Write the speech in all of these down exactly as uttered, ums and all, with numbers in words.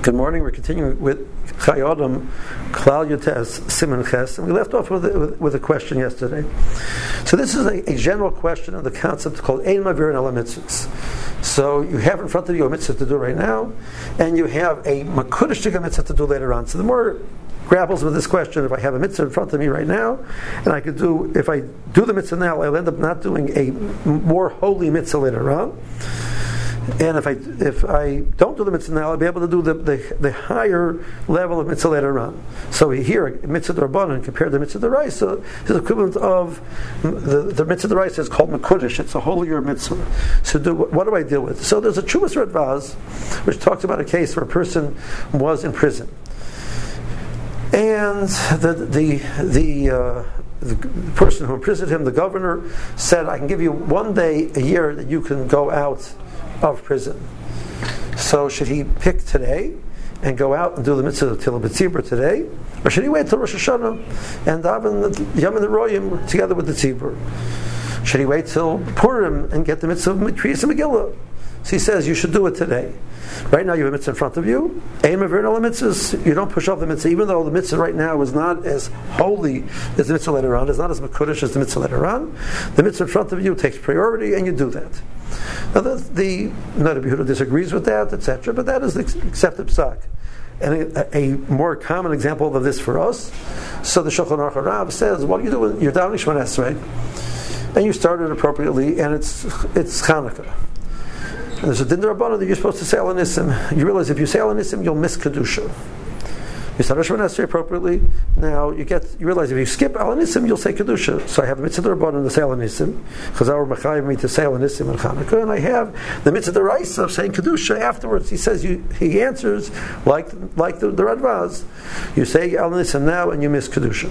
Good morning. We're continuing with Chai Adam, Klal Yotes, Siman Ches, and we left off with a, with, with a question yesterday. So this is a, a general question of the concept called Ein Mavir and Ela Mitzvahs. So you have in front of you a mitzvah to do right now, and you have a Makudesh mitzvah to do later on. So the more grapples with this question, if I have a mitzvah in front of me right now, and I could do, if I do the mitzvah now, I'll end up not doing a more holy mitzvah later on. And if I if I don't do the mitzvah now, I'll be able to do the, the, the higher level of mitzvah later on. So here, mitzvah d'Rabbanan compared to mitzvah d'Oraisa is the equivalent of the, the mitzvah d'Oraisa is called Mekudesh. It's a holier mitzvah. So do, what do I deal with? So there's a Chuvas Radvaz which talks about a case where a person was in prison, and the the the. Uh, The person who imprisoned him, the governor, said, I can give you one day a year that you can go out of prison. So should he pick today and go out and do the mitzvah of Tila B'Tzibur today? Or should he wait till Rosh Hashanah and daven the Yom Royim together with the Tzibur? Should he wait till Purim and get the mitzvah of Kriyas Megillah? So he says you should do it today. Right now you have a mitzvah in front of you. Ein Mavir and Ela Mitzvahs. You don't push off the mitzvah, even though the mitzvah right now is not as holy as the mitzvah later on, is not as Mekudesh as the mitzvah later on. The mitzvah in front of you takes priority, and you do that. Now the, the Noda B'Yehuda disagrees with that, et cetera. But that is the accepted psak. And a, a more common example of this for us. So the Shulchan Aruch Rav says, "What you do? You're davening Shemona Esrei, and you started appropriately, and it's it's Chanukah." And there's a din d'Rabbanan that you're supposed to say Al Nisim. You realize if you say Al Nisim, you'll miss Kedusha. You start Shemona Esrei appropriately. Now you get you realize if you skip Al Nisim, you'll say Kedusha. So I have the mitzvah d'Rabbanan to say Al Nisim, because our Machayev me to say Al Nisim and Chanukah, and I have the mitzvah d'Oraisa of saying Kedusha afterwards. He says you he answers like like the, the Radvaz. You say Al Nisim now, and you miss Kedusha.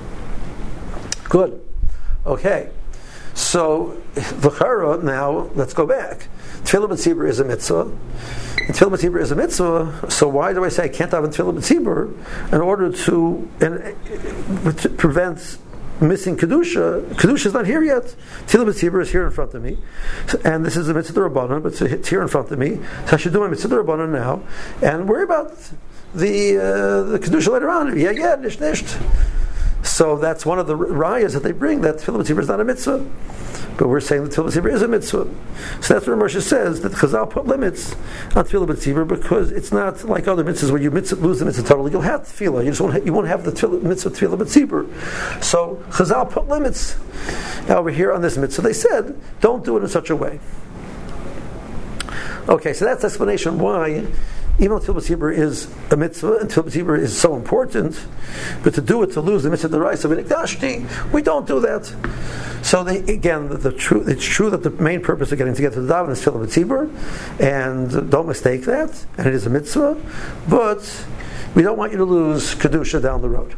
Good. Okay. So V'chara, now let's go back. Tefillah B'Tzibur is a mitzvah. And Tefillah B'Tzibur is a mitzvah, so why do I say I can't have a Tefillah B'Tzibur in order to, and, to prevent missing Kedusha? Kedusha is not here yet. Tefillah B'Tzibur is here in front of me. And this is a mitzvah d'Rabbanan, but it's here in front of me. So I should do my mitzvah d'Rabbanan now and worry about the, uh, the Kedusha later on. Yeah, yeah, nish, nish. So that's one of the rayas that they bring, that Tefillah B'Tzibur is not a mitzvah. But we're saying that Tefillah B'Tzibur is a mitzvah. So that's where Moshe says that Chazal put limits on Tefillah B'Tzibur, because it's not like other mitzvahs where you mitzvah, lose the mitzvah totally. You'll have tefillah. You just won't have, you won't have the tefillah, mitzvah Tefillah B'Tzibur. So Chazal put limits. Now over here on this mitzvah, they said, don't do it in such a way. Okay, so that's the explanation why, even though Tefillah B'Tzibur is a mitzvah, and Tefillah B'Tzibur is so important, but to do it, to lose the mitzvah d'Oraisa of Nikdashti, we don't do that. So they, again, the, the true, it's true that the main purpose of getting together to the daven is Tefillah B'Tzibur, and don't mistake that, and it is a mitzvah, but we don't want you to lose Kedusha down the road.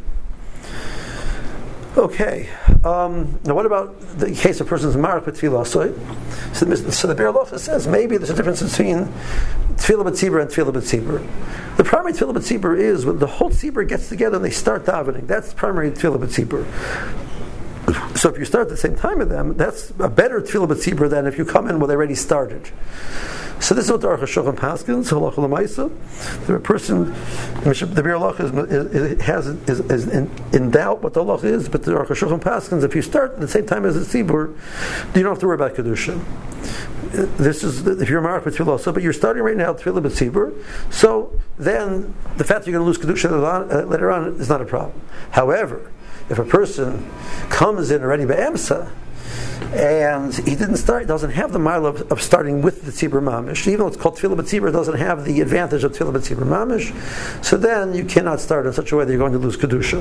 Okay, um, now what about the case of a person's marach b'tefillah? So, so the, so the Be'er Halacha says maybe there's a difference between Tefillah B'Tzibur and Tefillah B'Tzibur. The primary Tefillah B'Tzibur is when the whole tzibur gets together and they start davening. That's the primary Tefillah B'Tzibur. So if you start at the same time with them, that's a better Tefillah B'Tzibur than if you come in when they already started. So this is what the Aruch HaShulchan paskins, halacha l'maisa. The person, the Be'er Halacha is, is, has is, is in, in doubt what the halacha is, but the Aruch HaShulchan paskins, if you start at the same time as the tzibur, you don't have to worry about kedusha. This is if you're marach b'tefillah also, but you're starting right now tefillah b'tzibur. So then the fact that you're going to lose kedusha later on, later on is not a problem. However, if a person comes in already be'emsa, and he didn't start, doesn't have the mile of, of starting with the tzibur mamish, even though it's called tefillah b'tzibur, it doesn't have the advantage of tefillah b'tzibur mamish, so then you cannot start in such a way that you're going to lose kedusha.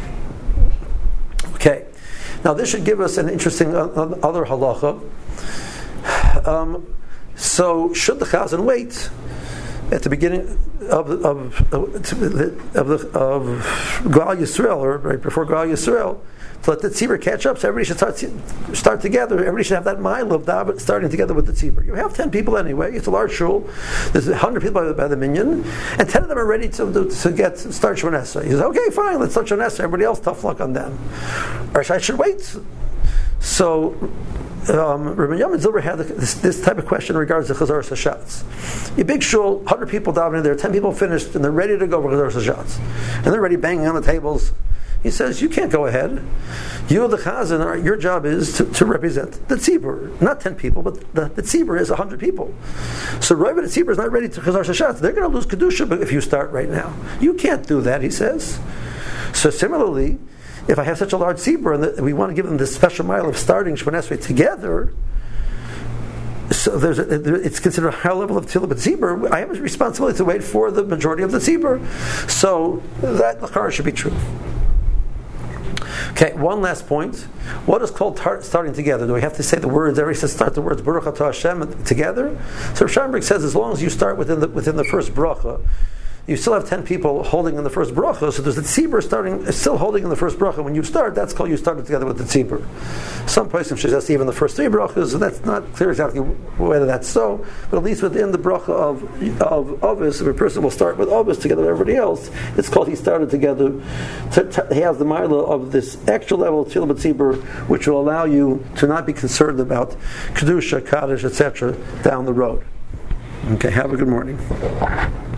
Okay, now this should give us an interesting uh, other halacha. Um, so should the chazan wait at the beginning of of of, of, of, of Gal Yisrael, or right before Gal Yisrael, to let the tzibur catch up, so everybody should start start together. Everybody should have that mile of daven starting together with the tzibur. You have ten people anyway. It's a large shul. There's a hundred people by the, by the minyan, and ten of them are ready to to get start Shemona Esrei. He says, "Okay, fine, let's start Shemona Esrei. Everybody else, tough luck on them." Or I should wait. So um, Rabbi Yamin Zilber had this, this type of question in regards to Chazar Hashatz. A big shul, one hundred people davening there, ten people finished, and they're ready to go for Chazar Hashatz. And they're already banging on the tables. He says, you can't go ahead. You, the Chazan, your job is to, to represent the tzibur. Not ten people, but the, the tzibur is one hundred people. So Rov and the tzibur is not ready to Chazar Hashatz. They're going to lose Kedusha if you start right now. You can't do that, he says. So similarly, if I have such a large tzibur and the, we want to give them this special mile of starting Shemona Esrei together, so there's a, there, it's considered a high level of tefillah, but tzibur, I have a responsibility to wait for the majority of the tzibur. So that l'chara should be true. Okay, one last point. What is called tar- starting together? Do we have to say the words? Everybody says start the words Baruch Atah Hashem together. So Rav Scheinberg says as long as you start within the within the first bracha, you still have ten people holding in the first bracha, so there's the tzibur starting, still holding in the first bracha. When you start, that's called you started together with the tzibur. Some places suggest even the first three brachas, so that's not clear exactly whether that's so, but at least within the bracha of of Avos, if a person will start with Avos together with everybody else, it's called he started together. To, to, he has the mila of this extra level of tefillah tzibur, which will allow you to not be concerned about kedusha, kaddish, et cetera down the road. Okay, have a good morning.